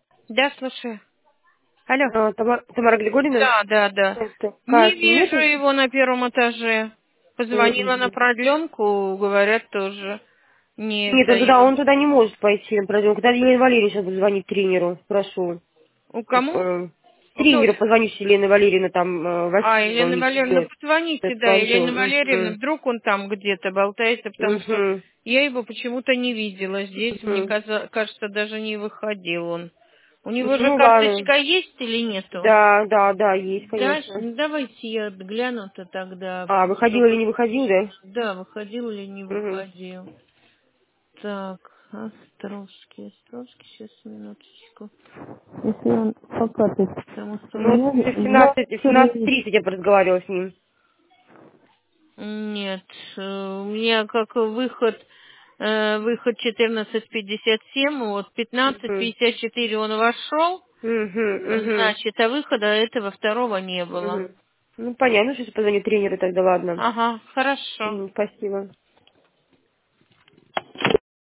Да, слушаю. Алло. Тамара Григорьевна? Да, да, да. Это Не как, вижу нету? его на первом этаже. Позвонила на Мгм. продленку, говорят, тоже не Нет, дает. он туда не может пойти на продленку. Тогда Елена Валерьевна сейчас будет звонить тренеру, спрошу. У кому? Кто? Тренеру позвоню, что Елена Валерьевна там Васильева у Елена них Валерьевна, идет. позвоните, да, Елена Таэквондо. Валерьевна, вдруг он там где-то болтается, потому что Мгм. я его почему-то не видела. Здесь, мне Мгм. кажется, даже не выходил он. У него же Ну ладно. карточка есть или нету? Да, есть, Да, конечно. давайте я гляну-то тогда, А, выходил или чтобы... не выходил, да? Да, выходил или не Мгм. выходил. Так, Островский, сейчас, минуточку. Если он покатает, потому что у Ну, вот меня в я 17, в телевизор. 17:30 я бы разговаривала с ним. Нет, у меня как выход 14:57, вот Мгм. 15:54 он вошел, Мгм. значит, а выхода этого второго не было. Мгм. Ну, понятно, что я позвоню тренеру тогда, ладно. Ага, хорошо. Спасибо.